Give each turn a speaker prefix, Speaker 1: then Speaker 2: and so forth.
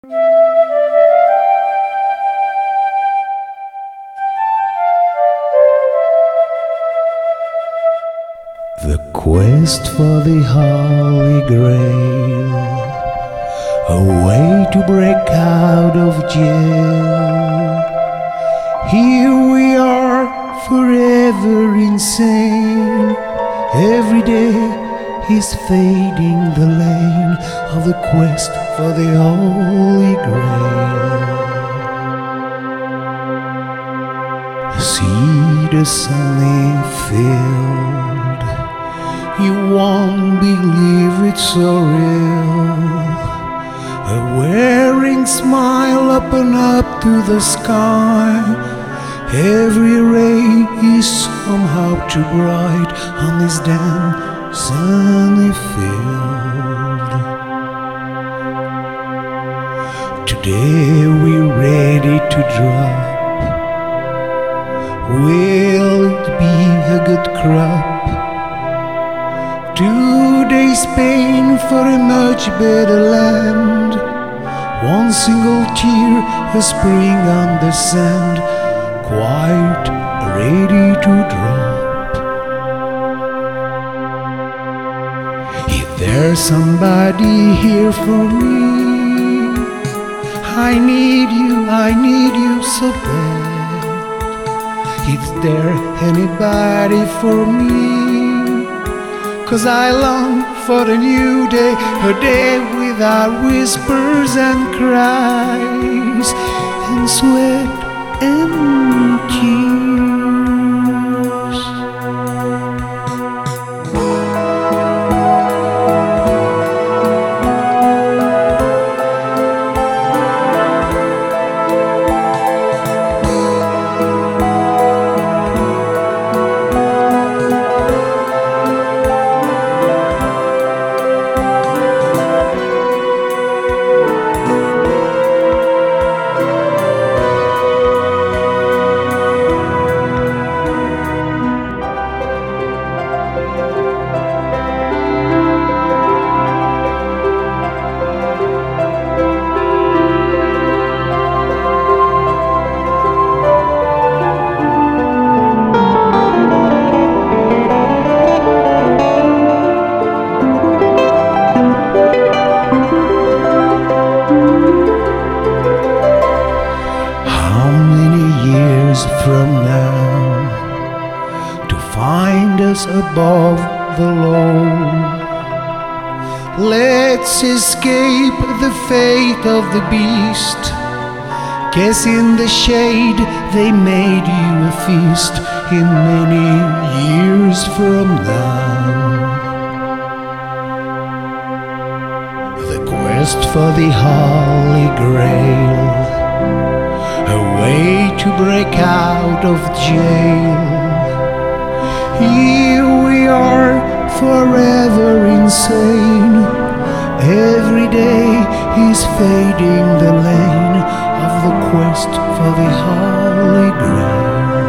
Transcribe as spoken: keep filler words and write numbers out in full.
Speaker 1: The quest for the Holy Grail, a way to break out of jail. Here we are, forever insane. Every day is fading the lane of the quest for the Holy Grail. See the sunny field, you won't believe it's so real. A wearing smile up and up to the sky. Every ray is somehow too bright on this damn sunny field. Today we're ready to drop. Will it be a good crop? Two days pain for a much better land. One single tear, a spring on the sand, quite ready to drop. If there's somebody here for me, I need you, I need you so bad. Is there anybody for me? 'Cause I long for a new day, a day without whispers and cries and sweat and tears. From now to find us above the law, let's escape the fate of the beast. Guess in the shade they made you a feast in many years from now. The quest for the Holy Grail, a way to break out of jail. Here we are, forever insane. Every day is fading the lane of the quest for the Holy Grail.